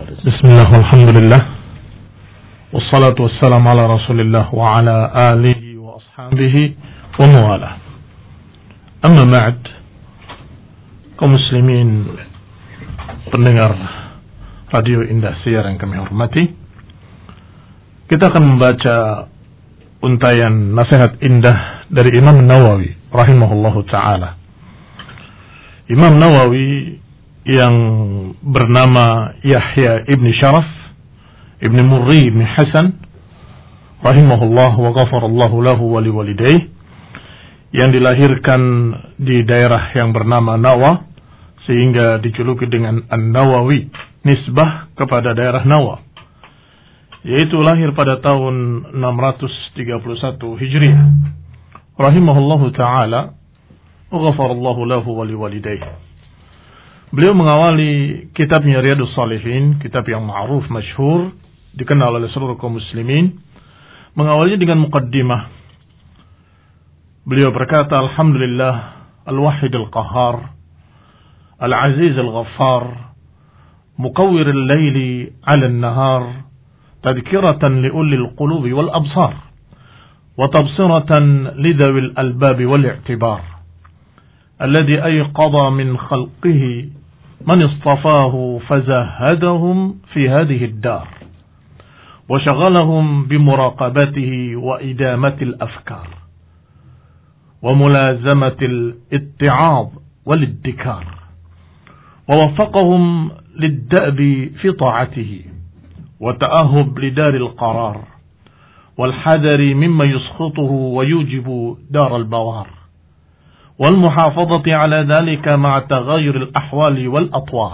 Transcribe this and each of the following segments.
Bismillah, alhamdulillah, wassalatu wassalamu ala rasulillah wa ala alihi wa ashabihi wa mu'ala. Amma ba'd, kaum muslimin pendengar Radio Indah Siar yang kami hormati, kita akan membaca untayan nasihat indah dari Imam Nawawi rahimahullahu ta'ala. Imam Nawawi yang bernama Yahya ibn Sharaf ibn Murri ibn Hasan rahimahullah wa ghafarallahu lahu wa liwalidayh, yang dilahirkan di daerah yang bernama Nawa sehingga dijuluki dengan An-Nawawi, nisbah kepada daerah Nawa, yaitu lahir pada tahun 631 Hijriah rahimahullahu ta'ala wa ghafarallahu lahu wa liwalidayh. Beliau mengawali kitabnya Riyadhus Shalihin, kitab yang ma'ruf, masyhur, dikenal oleh seluruh kaum muslimin. Mengawalinya dengan muqaddimah. Beliau berkata, Alhamdulillah, Al-Wahid Al-Qahhar, Al-Aziz Al-Ghaffar, Muqawwir Al-Layli 'ala An-Nahar, Tadhkiratan li'ulli Al-Qulubi wal-Absar, wa tabsiratan lidhawi al-albab wal-i'tibar, alladhi ayqadha min khalqihi من اصطفاه فزهدهم في هذه الدار وشغلهم بمراقبته وإدامة الأفكار وملازمة الاتعاظ والادكار ووفقهم للدأب في طاعته وتأهب لدار القرار والحذر مما يسخطه ويوجب دار البوار والمحافظة على ذلك مع تغير الأحوال والأطوار.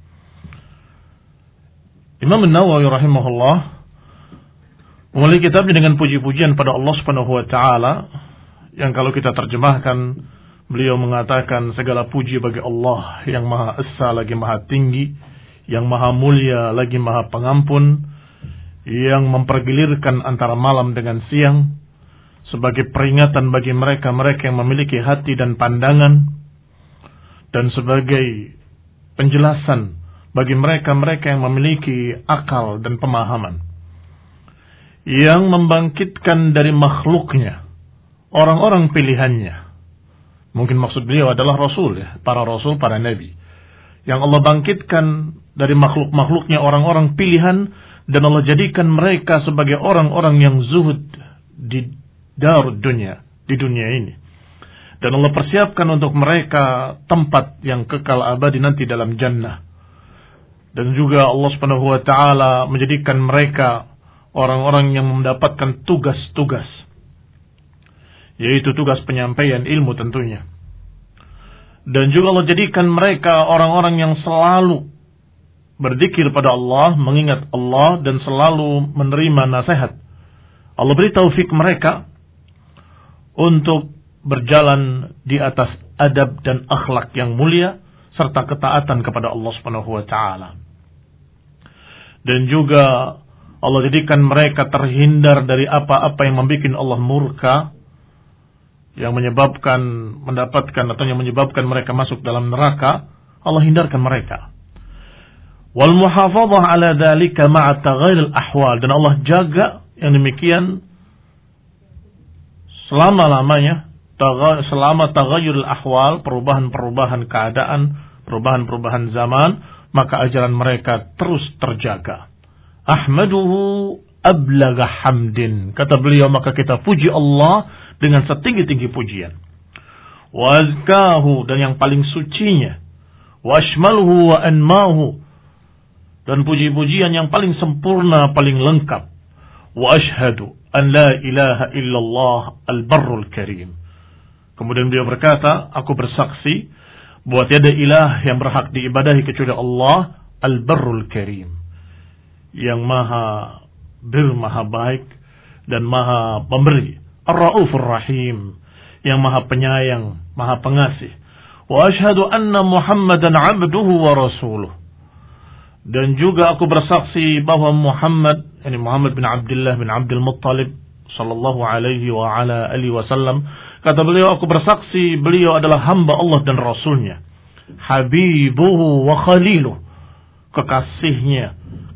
Imam Nawawi rahimahullah memulai kitabnya dengan puji-pujian pada Allah Subhanahu wa taala, yang kalau kita terjemahkan, beliau mengatakan segala puji bagi Allah yang Maha Esa lagi Maha Tinggi, yang Maha Mulia lagi Maha Pengampun, yang mempergilirkan antara malam dengan siang sebagai peringatan bagi mereka-mereka yang memiliki hati dan pandangan, dan sebagai penjelasan bagi mereka-mereka yang memiliki akal dan pemahaman, yang membangkitkan dari makhluknya orang-orang pilihannya. Mungkin maksud beliau adalah Rasul, ya, para Rasul, para Nabi, yang Allah bangkitkan dari makhluk-makhluknya orang-orang pilihan, dan Allah jadikan mereka sebagai orang-orang yang zuhud di darud dunia, di dunia ini, dan Allah persiapkan untuk mereka tempat yang kekal abadi nanti dalam jannah. Dan juga Allah Subhanahu wa taala menjadikan mereka orang-orang yang mendapatkan tugas-tugas, yaitu tugas penyampaian ilmu tentunya. Dan juga Allah jadikan mereka orang-orang yang selalu berzikir pada Allah, mengingat Allah, dan selalu menerima nasihat. Allah beri taufik mereka untuk berjalan di atas adab dan akhlak yang mulia serta ketaatan kepada Allah Subhanahu wa taala. Dan juga Allah jadikan mereka terhindar dari apa-apa yang membuat Allah murka, yang menyebabkan menyebabkan mereka masuk dalam neraka. Allah hindarkan mereka. Wal muhafadzah ala dzalika ma'a taghayyur al-ahwal, dan Allah jaga yang demikian selama-lamanya, selama taghayyurul ahwal, perubahan-perubahan keadaan, perubahan-perubahan zaman, maka ajaran mereka terus terjaga. Ahmaduhu ablagha hamdin, kata beliau, maka kita puji Allah dengan setinggi-tinggi pujian. Wa azkahu, dan yang paling sucinya. Wa ashmaluhu wa anmahu, dan puji-pujian yang paling sempurna, paling lengkap. Wa ashhadu an la ilaha illallah al-barrul karim. Kemudian beliau berkata, aku bersaksi bahwa tiada ilah yang berhak diibadahi kecuali Allah, al-barrul karim, yang maha bir, maha baik, dan maha pemberi, ar-raufur rahim, yang maha penyayang, maha pengasih. Wa ashhadu anna Muhammadan abduhu wa rasuluh, dan juga aku bersaksi bahwa Muhammad bin Abdullah bin Abdul Muttalib sallallahu alaihi wa ala alihi wasallam, kata beliau, aku bersaksi beliau adalah hamba Allah dan Rasulnya, habibuhu wa khaliluh, kekasihnya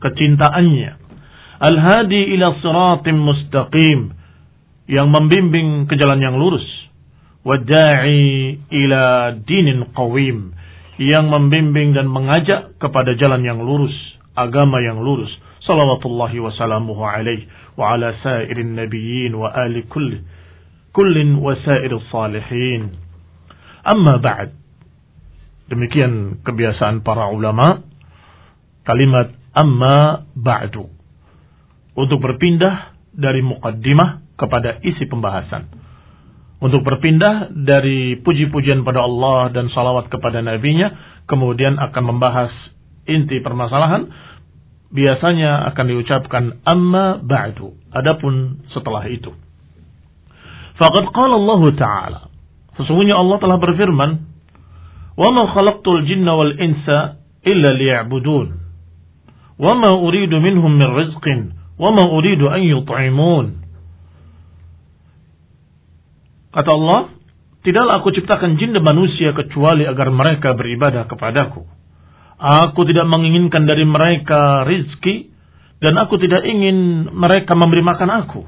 kecintaannya. Al-hadi ila siratim mustaqim, yang membimbing ke jalan yang lurus. Wad-da'i ila dinin qawim, yang membimbing dan mengajak kepada jalan yang lurus, agama yang lurus. Salawatullahi wa salamuhu alaihi wa ala sairin nabiyyin wa ali kullin wa sairil salihin. Amma ba'd. Demikian kebiasaan para ulama, kalimat amma ba'du, untuk berpindah dari muqaddimah kepada isi pembahasan. Untuk berpindah dari puji-pujian pada Allah dan salawat kepada nabinya, kemudian akan membahas inti permasalahan. Biasanya akan diucapkan amma ba'du, adapun setelah itu. Faqad qala Allah Ta'ala, sesungguhnya Allah telah berfirman, wa ma khalaqtul jinna wal insa illa liya'budun, wa ma uridu minhum min rizqin, wa ma uridu an yut'imun. Kata Allah, tidaklah aku ciptakan jin dan manusia kecuali agar mereka beribadah kepadaku. Aku tidak menginginkan dari mereka rizki, dan aku tidak ingin mereka memberi makan aku.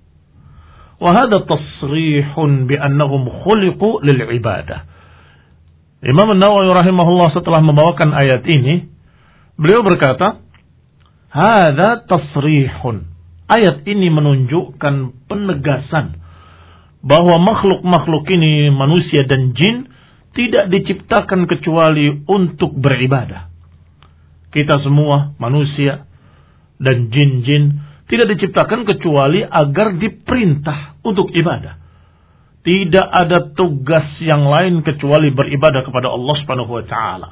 Wa hadha tasrihun bi annahum khuliqu lil ibadah. Imam An-Nawawi rahimahullah setelah membawakan ayat ini, beliau berkata, hadha tasrihun. Ayat ini menunjukkan penegasan bahwa makhluk-makhluk ini, manusia dan jin, tidak diciptakan kecuali untuk beribadah. Kita semua, manusia dan jin-jin, tidak diciptakan kecuali agar diperintah untuk ibadah. Tidak ada tugas yang lain kecuali beribadah kepada Allah Subhanahu wa taala.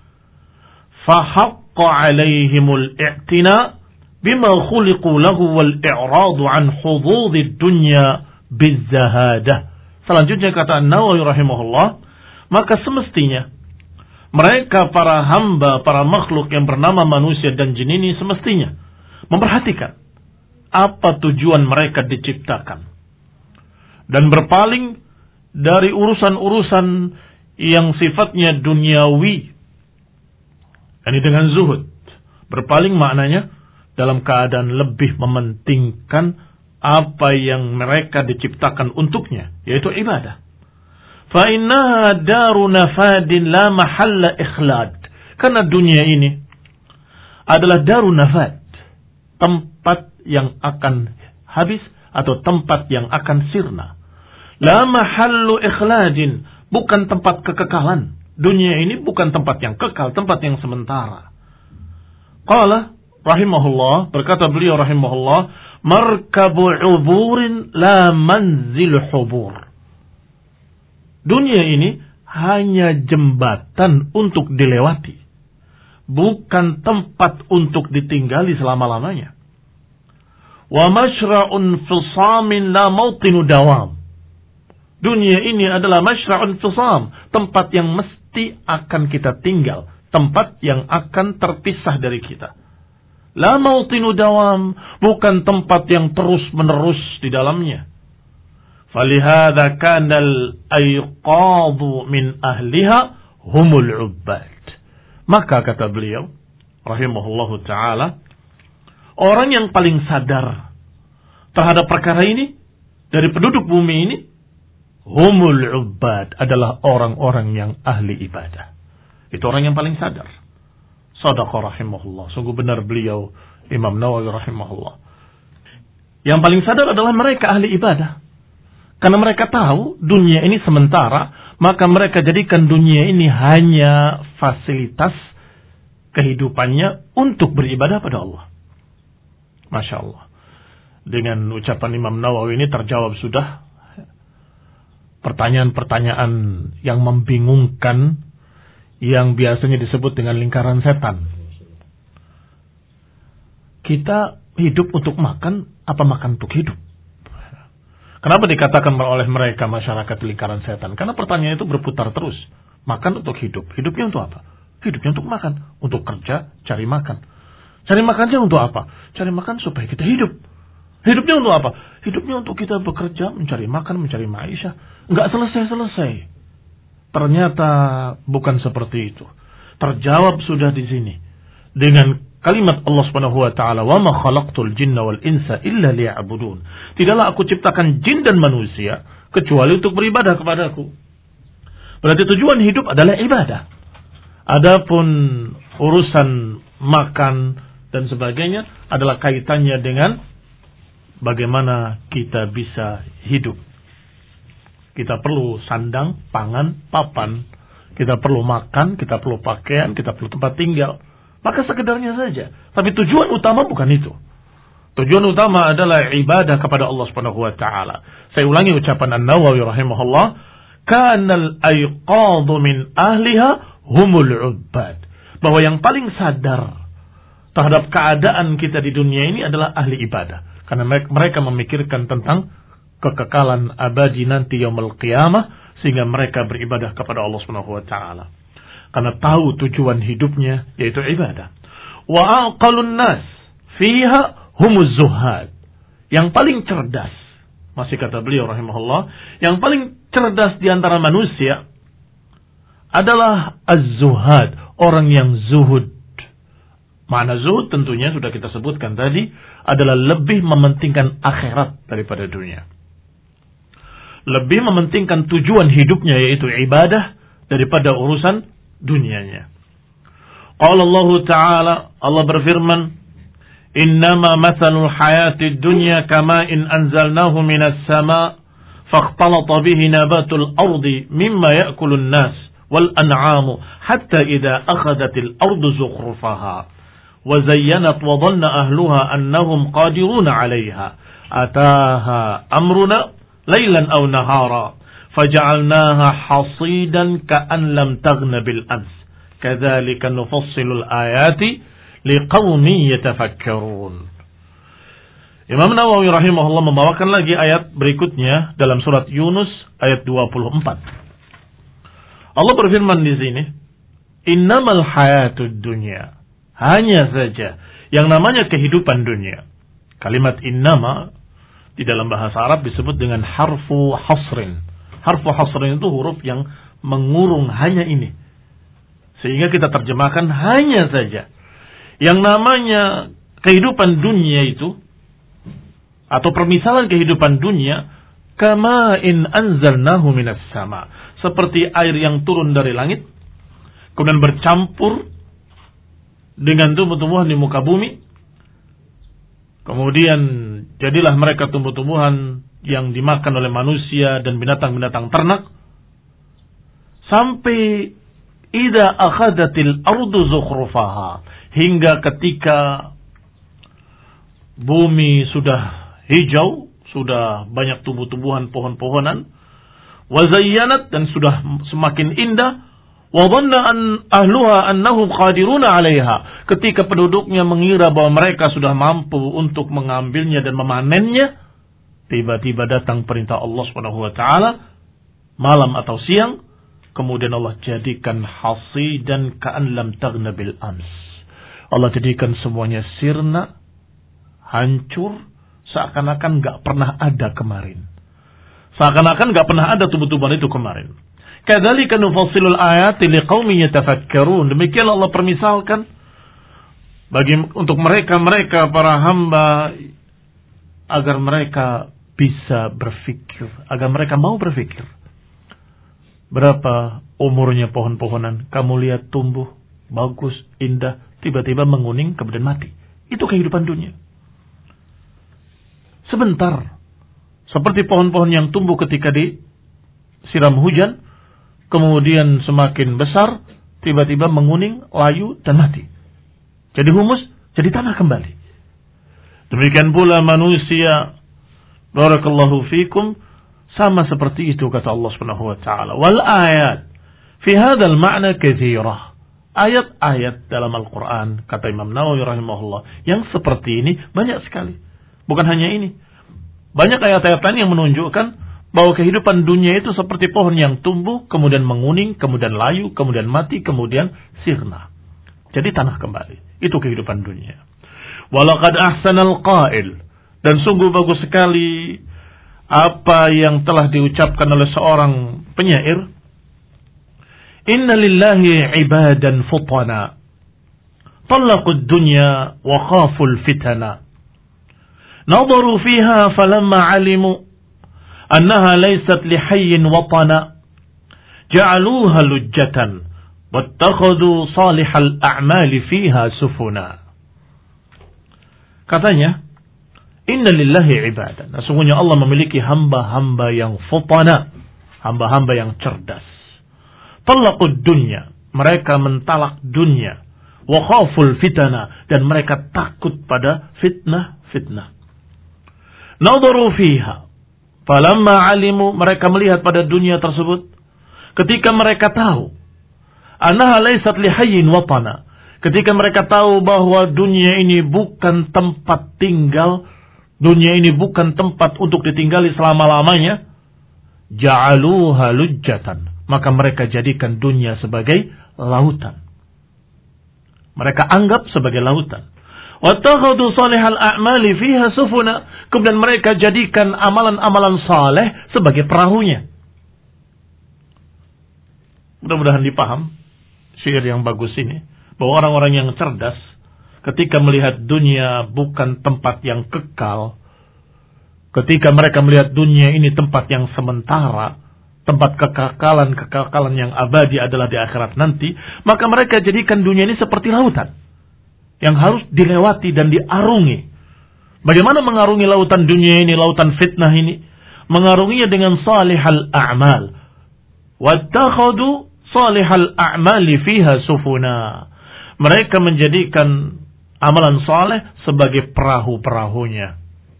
Fahaqqa 'alaihimul i'tina bima khuliqu lahu wal i'radu 'an hududid dunya bizahadah. Selanjutnya kata An-Nawawi rahimahullah, maka semestinya mereka para hamba, para makhluk yang bernama manusia dan jin ini semestinya memperhatikan apa tujuan mereka diciptakan dan berpaling dari urusan-urusan yang sifatnya duniawi. Ini dengan zuhud. Berpaling maknanya dalam keadaan lebih mementingkan apa yang mereka diciptakan untuknya, yaitu ibadah. فَإِنَّهَا دَارُ نَفَادٍ لَا مَحَلَّ إِخْلَادٍ. Karena dunia ini adalah daru nafad, tempat yang akan habis atau tempat yang akan sirna. La mahallu ikhladin, bukan tempat kekekalan. Dunia ini bukan tempat yang kekal, tempat yang sementara. Qala rahimahullah, berkata beliau rahimahullah, markabu uburin la manzil hubur. Dunia ini hanya jembatan untuk dilewati, bukan tempat untuk ditinggali selama-lamanya. Wa mashra'un fisamin la mautinu dawam. Dunia ini adalah mashra'un fisam, tempat yang mesti akan kita tinggal, tempat yang akan terpisah dari kita. La mautinu dawam, bukan tempat yang terus-menerus di dalamnya. Falihada kanal ayqadu min ahliha humul ubbad. Maka kata beliau rahimahullahu ta'ala, orang yang paling sadar terhadap perkara ini dari penduduk bumi ini, humul ubbad, adalah orang-orang yang ahli ibadah. Itu orang yang paling sadar. Shadaqa rahimahullah. Sungguh benar beliau Imam Nawawi rahimahullah. Yang paling sadar adalah mereka ahli ibadah. Karena mereka tahu dunia ini sementara, maka mereka jadikan dunia ini hanya fasilitas kehidupannya untuk beribadah pada Allah. Masya Allah. Dengan ucapan Imam Nawawi ini terjawab sudah pertanyaan-pertanyaan yang membingungkan, yang biasanya disebut dengan lingkaran setan. Kita hidup untuk makan, apa makan untuk hidup? Kenapa dikatakan oleh mereka masyarakat lingkaran setan? Karena pertanyaan itu berputar terus. Makan untuk hidup. Hidupnya untuk apa? Hidupnya untuk makan. Untuk kerja, cari makan. Cari makannya untuk apa? Cari makan supaya kita hidup. Hidupnya untuk apa? Hidupnya untuk kita bekerja, mencari makan, mencari maisha. Enggak selesai-selesai. Ternyata bukan seperti itu. Terjawab sudah di sini. Dengan kalimat Allah Subhanahu wa taala, "Wa ma khalaqtul jinna wal insa illa liya'budun." Tidaklah aku ciptakan jin dan manusia kecuali untuk beribadah kepadaku. Berarti tujuan hidup adalah ibadah. Adapun urusan makan dan sebagainya adalah kaitannya dengan bagaimana kita bisa hidup. Kita perlu sandang, pangan, papan. Kita perlu makan, kita perlu pakaian, kita perlu tempat tinggal. Maka sekedarnya saja. Tapi tujuan utama bukan itu. Tujuan utama adalah ibadah kepada Allah Subhanahu wa taala. Saya ulangi ucapan An-Nawawi rahimahullah, "Kanal ayqadhu min ahliha humul 'ubbad." Bahwa yang paling sadar terhadap keadaan kita di dunia ini adalah ahli ibadah. Karena mereka memikirkan tentang kekekalan abadi nanti yaumul qiyamah, sehingga mereka beribadah kepada Allah Subhanahu wa taala. Karena tahu tujuan hidupnya yaitu ibadah. Wa aqalun nas fiha humuz zuhad. Yang paling cerdas, masih kata beliau rahimahullah, yang paling cerdas di antara manusia adalah az-zuhad, orang yang zuhud. Makna zuhud tentunya sudah kita sebutkan tadi, adalah lebih mementingkan akhirat daripada dunia. Lebih mementingkan tujuan hidupnya yaitu ibadah daripada urusan dunianya. Qala Allah Ta'ala, Allah berfirman, "Innama mathalul hayatid dunya kama'in anzalnahu minas sama' fakhtalata bihi nabatul ardi mimma ya'kulun nas wal an'amu hatta idza akhadhatil ardu zukhrufaha wa zayyanat wa dhanna ahluha annahum qadiruna 'alayha ataha amruna laylan aw nahara faja'alnaha hasidan ka'an lam taghna bil ams kadzalika nufassilul ayati liqaumin yatafakkarun." Imam Nawawi rahimahullah membawakan lagi ayat berikutnya dalam surat Yunus ayat 24. Allah berfirman di sini, "Innamal hayatud dunya." Hanya saja yang namanya kehidupan dunia. Kalimat innama di dalam bahasa Arab disebut dengan harfu hasrin. Harfu hasrin itu huruf yang mengurung hanya ini. Sehingga kita terjemahkan hanya saja. Yang namanya kehidupan dunia itu, atau permisalan kehidupan dunia, kama in anzalnahu minas sama. Seperti air yang turun dari langit, kemudian bercampur dengan tumbuh-tumbuhan di muka bumi. Kemudian jadilah mereka tumbuh-tumbuhan yang dimakan oleh manusia dan binatang-binatang ternak. Sampai idza akhadatil ardu zukhrufaha, hingga ketika bumi sudah hijau, sudah banyak tumbuh-tumbuhan, pohon-pohonan, wa zayyanat, dan sudah semakin indah, wa dhanna ahluha annahum qadiruna 'alaiha, ketika penduduknya mengira bahwa mereka sudah mampu untuk mengambilnya dan memanennya, tiba-tiba datang perintah Allah Subhanahu wa taala malam atau siang, kemudian Allah jadikan hasidan ka'an lam taghna bil ams. Allah jadikan semuanya sirna, hancur, seakan-akan enggak pernah ada kemarin. Seakan-akan enggak pernah ada tumbuh-tumbuhan itu kemarin. Kadzalika nufassilul ayati liqaumin yatafakkarun. Demikian Allah permisalkan untuk mereka para hamba agar mereka bisa berfikir, agar mereka mau berfikir. Berapa umurnya pohon-pohonan? Kamu lihat tumbuh bagus, indah, tiba-tiba menguning kemudian mati. Itu kehidupan dunia. Sebentar. Seperti pohon-pohon yang tumbuh ketika disiram hujan, kemudian semakin besar, tiba-tiba menguning, layu, dan mati. Jadi humus, jadi tanah kembali. Demikian pula manusia, barakallahu fikum, sama seperti itu kata Allah Subhanahu wa taala. Wal ayat fi hadzal ma'na katsirah. Ayat-ayat dalam Al-Qur'an, kata Imam Nawawi rahimahullah, yang seperti ini banyak sekali. Bukan hanya ini. Banyak ayat-ayat lain yang menunjukkan bahwa kehidupan dunia itu seperti pohon yang tumbuh, kemudian menguning, kemudian layu, kemudian mati, kemudian sirna. Jadi tanah kembali. Itu kehidupan dunia. Walaqad ahsanal qail. Dan sungguh bagus sekali apa yang telah diucapkan oleh seorang penyair. Inna lillahi ibadan futana Talaqud dunya wa khaful fitana. Nadaru fiha falamma alimu annaha laysat lihayyin watana. Ja'aluha lujjatan wattakhadhu salihal a'mali fiha sufuna. Katanya, inna lillahi ibadan. Sesungguhnya Allah memiliki hamba-hamba yang futana, hamba-hamba yang cerdas. Talaqud dunya, mereka mentalak dunia. Wa khaful fitana, dan mereka takut pada fitnah-fitnah. Nadaru fiha, falamma alimu, mereka melihat pada dunia tersebut, ketika mereka tahu, annaha laysat lihayyin watana, ketika mereka tahu bahwa dunia ini bukan tempat tinggal, dunia ini bukan tempat untuk ditinggali selama-lamanya, ja'aluha lujjatan, maka mereka jadikan dunia sebagai lautan. Mereka anggap sebagai lautan. Wattakhadhu salihal a'mali fiha sufuna, kemudian mereka jadikan amalan-amalan saleh sebagai perahunya. Mudah-mudahan dipaham syair yang bagus ini, bahwa orang-orang yang cerdas ketika melihat dunia bukan tempat yang kekal, ketika mereka melihat dunia ini tempat yang sementara, tempat kekekalan yang abadi adalah di akhirat nanti, maka mereka jadikan dunia ini seperti lautan yang harus dilewati dan diarungi. Bagaimana mengarungi lautan dunia ini, lautan fitnah ini? Mengarunginya dengan salihal a'mal. Wattakhadhu salihal a'mali fiha sufuna. Mereka menjadikan amalan saleh sebagai perahu-perahunya.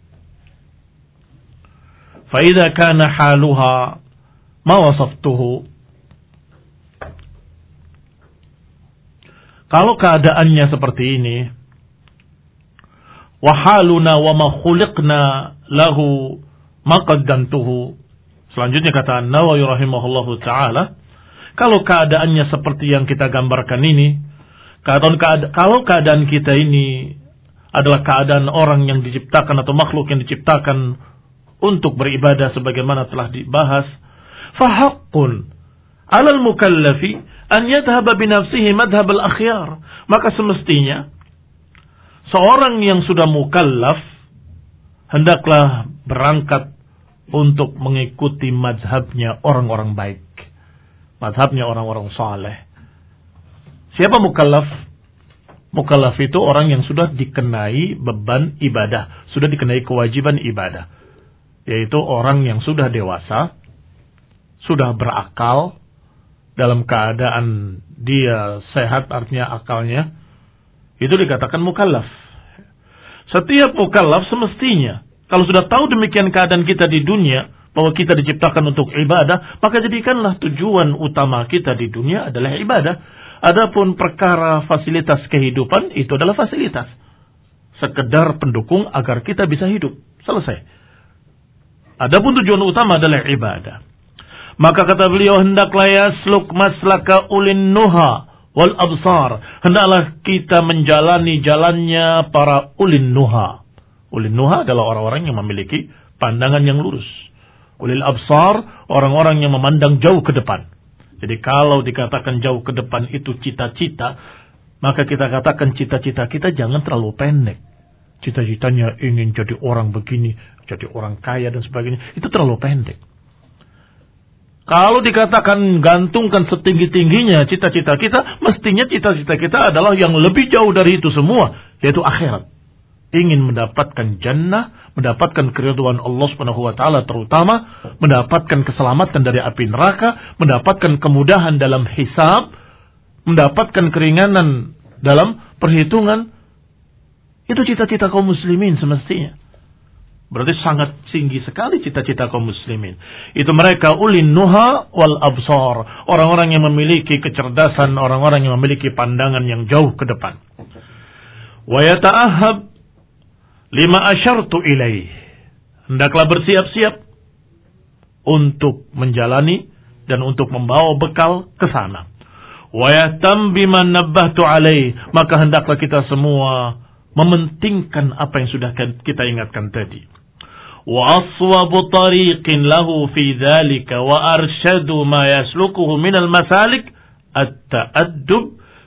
Fa idza kana haluha ma wasaftuhu, kalau keadaannya seperti ini, wa haluna wa ma khuliqna lahu ma qaddantuhu, selanjutnya kata An-Nawawi rahimahullahu taala, kalau keadaannya seperti yang kita gambarkan ini, kalau keadaan kita ini adalah keadaan orang yang diciptakan atau makhluk yang diciptakan untuk beribadah sebagaimana telah dibahas, fahaqqun 'alal mukallafi an yadhhaba bi nafsihi madhhab al-akhyar, maka semestinya seorang yang sudah mukallaf hendaklah berangkat untuk mengikuti mazhabnya orang-orang baik, mazhabnya orang-orang saleh. Siapa mukallaf? Mukallaf itu orang yang sudah dikenai beban ibadah, sudah dikenai kewajiban ibadah, yaitu orang yang sudah dewasa, sudah berakal, dalam keadaan dia sehat, artinya akalnya, itu dikatakan mukallaf. Setiap mukallaf semestinya, kalau sudah tahu demikian keadaan kita di dunia, bahwa kita diciptakan untuk ibadah, maka jadikanlah tujuan utama kita di dunia adalah ibadah. Adapun perkara fasilitas kehidupan, itu adalah fasilitas, sekedar pendukung agar kita bisa hidup. Selesai. Adapun tujuan utama adalah ibadah. Maka kata beliau, hendaklah yasluk maslaka ulin nuha wal absar. Hendaklah kita menjalani jalannya para ulin nuha. Ulin nuha adalah orang-orang yang memiliki pandangan yang lurus. Ulil absar, orang-orang yang memandang jauh ke depan. Jadi kalau dikatakan jauh ke depan itu cita-cita, maka kita katakan cita-cita kita jangan terlalu pendek. Cita-citanya ingin jadi orang begini, jadi orang kaya dan sebagainya, itu terlalu pendek. Kalau dikatakan gantungkan setinggi-tingginya cita-cita kita, mestinya cita-cita kita adalah yang lebih jauh dari itu semua, yaitu akhirat. Ingin mendapatkan jannah, mendapatkan keridhaan Allah Subhanahu wa taala, terutama mendapatkan keselamatan dari api neraka, mendapatkan kemudahan dalam hisab, mendapatkan keringanan dalam perhitungan. Itu cita-cita kaum muslimin semestinya. Berarti sangat tinggi sekali cita-cita kaum muslimin. Itu mereka ulin nuha wal absar, orang-orang yang memiliki kecerdasan, orang-orang yang memiliki pandangan yang jauh ke depan. Wa yata'ahhab lima asyartu ilaih, hendaklah bersiap-siap untuk menjalani dan untuk membawa bekal ke sana. Wa yahtam bima nabbahtu alaih, maka hendaklah kita semua mementingkan apa yang sudah kita ingatkan tadi. Wa aswabu tariqin lahu fi dzalika wa arsyadu ma yaslukuhu minal masalik at-ta'addub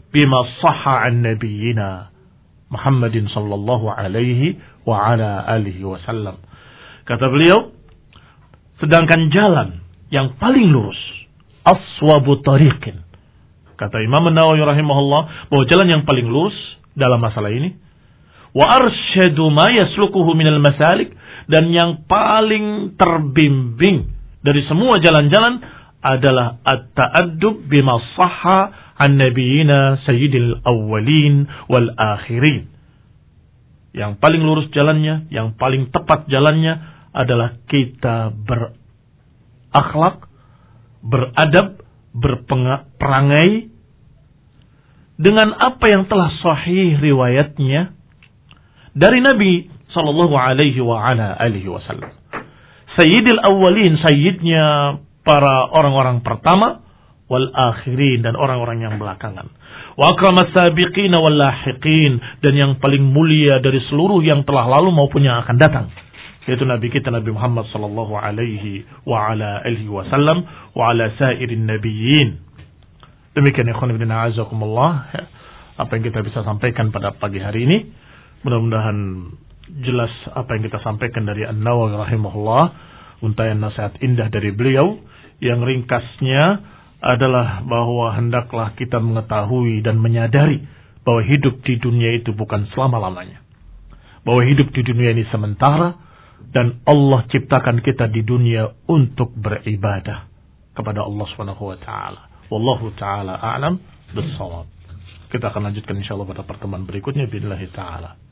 bima sahha an nabiyyina Muhammadin sallallahu alaihi wa ala alihi wasallam. Kata beliau, sedangkan jalan yang paling lurus, aswabu tariqin. Kata Imam Nawawi rahimahullah, bahwa jalan yang paling lurus dalam masalah ini, wa arsyadu ma yaslukuhu minal masalik, dan yang paling terbimbing dari semua jalan-jalan adalah at-ta'addub bima sahha an nabiyina sayyidil awwalin wal akhirin. Yang paling lurus jalannya, yang paling tepat jalannya adalah kita berakhlak, beradab, berperangai dengan apa yang telah sahih riwayatnya dari Nabi sallallahu alaihi wa ala alihi wasallam. Sayyidil awwalin, sayyidnya para orang-orang pertama, wal akhirin, dan orang-orang yang belakangan. Wa akramas sabiqin wal lahiqin, dan yang paling mulia dari seluruh yang telah lalu maupun yang akan datang, yaitu Nabi kita Nabi Muhammad sallallahu alaihi wa ala alihi wasallam wa ala sairin nabiyyin. Demikian ikhwan fillah azakumullah, apa yang kita bisa sampaikan pada pagi hari ini. Mudah-mudahan jelas apa yang kita sampaikan dari An-Nawawi rahimahullah, untayan nasihat indah dari beliau yang ringkasnya adalah bahwa hendaklah kita mengetahui dan menyadari bahwa hidup di dunia itu bukan selama-lamanya. Bahwa hidup di dunia ini sementara, dan Allah ciptakan kita di dunia untuk beribadah kepada Allah Subhanahu wa taala. Wallahu taala a'lam bis-shawab. Kita akan lanjutkan insyaallah pada pertemuan berikutnya billahi taala.